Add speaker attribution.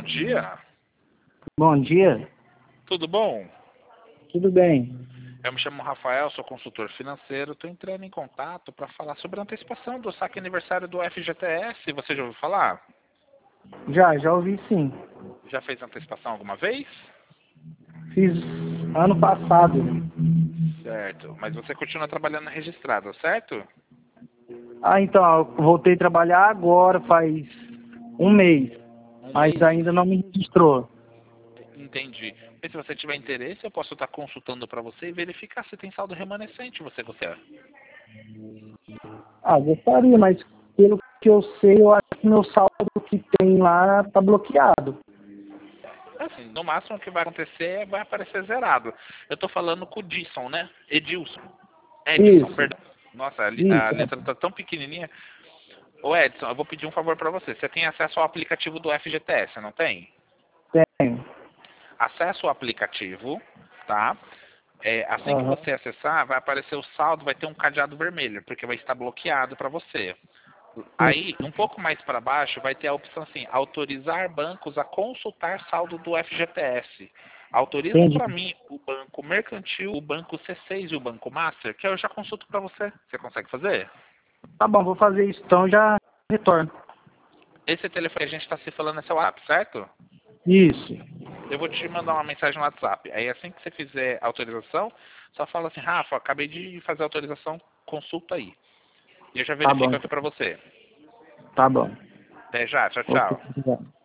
Speaker 1: bom dia.
Speaker 2: Bom dia,
Speaker 1: Tudo bom?
Speaker 2: tudo bem?
Speaker 1: Eu me chamo Rafael, sou consultor financeiro. Estou entrando em contato para falar sobre a antecipação do saque aniversário do FGTS. Você já ouviu falar?
Speaker 2: Já ouvi sim.
Speaker 1: Já fez antecipação alguma vez?
Speaker 2: Fiz ano passado.
Speaker 1: Certo. Mas você continua trabalhando registrado, certo?
Speaker 2: Então, eu voltei a trabalhar agora, faz um mês,
Speaker 1: Um
Speaker 2: mas
Speaker 1: mês?
Speaker 2: ainda não me registrou.
Speaker 1: Entendi. E se você tiver interesse, eu posso estar consultando para você e verificar se tem saldo remanescente, você gostaria.
Speaker 2: Gostaria, mas pelo que eu sei, eu acho que meu saldo que tem lá tá bloqueado.
Speaker 1: Assim, no máximo o que vai acontecer é vai aparecer zerado. Eu tô falando com o Edson, né? Edson,
Speaker 2: Isso,
Speaker 1: perdão. Nossa, a
Speaker 2: isso,
Speaker 1: letra tá tão pequenininha. Ô Edson, eu vou pedir um favor para você. Você tem acesso ao aplicativo do FGTS, não tem?
Speaker 2: tenho.
Speaker 1: Acesse o aplicativo, tá? Assim que
Speaker 2: Aham,
Speaker 1: você acessar, vai aparecer o saldo, vai ter um cadeado vermelho, porque vai estar bloqueado para você.
Speaker 2: sim,
Speaker 1: Aí, um pouco mais para baixo, vai ter a opção assim, autorizar bancos a consultar saldo do FGTS. Autoriza
Speaker 2: entendi.
Speaker 1: para mim o Banco Mercantil, o Banco C6 e o Banco Master, que eu já consulto para você. Você consegue fazer?
Speaker 2: Tá bom, vou fazer isso então, já retorno.
Speaker 1: Esse telefone que a gente está se falando é seu WhatsApp, certo?
Speaker 2: Isso,
Speaker 1: Eu vou te mandar uma mensagem no WhatsApp. Aí assim que você fizer a autorização, só fala assim, Rafa, acabei de fazer a autorização, consulta aí. E eu já
Speaker 2: tá bom,
Speaker 1: verifico aqui para você.
Speaker 2: tá bom.
Speaker 1: Até já, tchau,
Speaker 2: Ok,
Speaker 1: tchau.
Speaker 2: obrigado.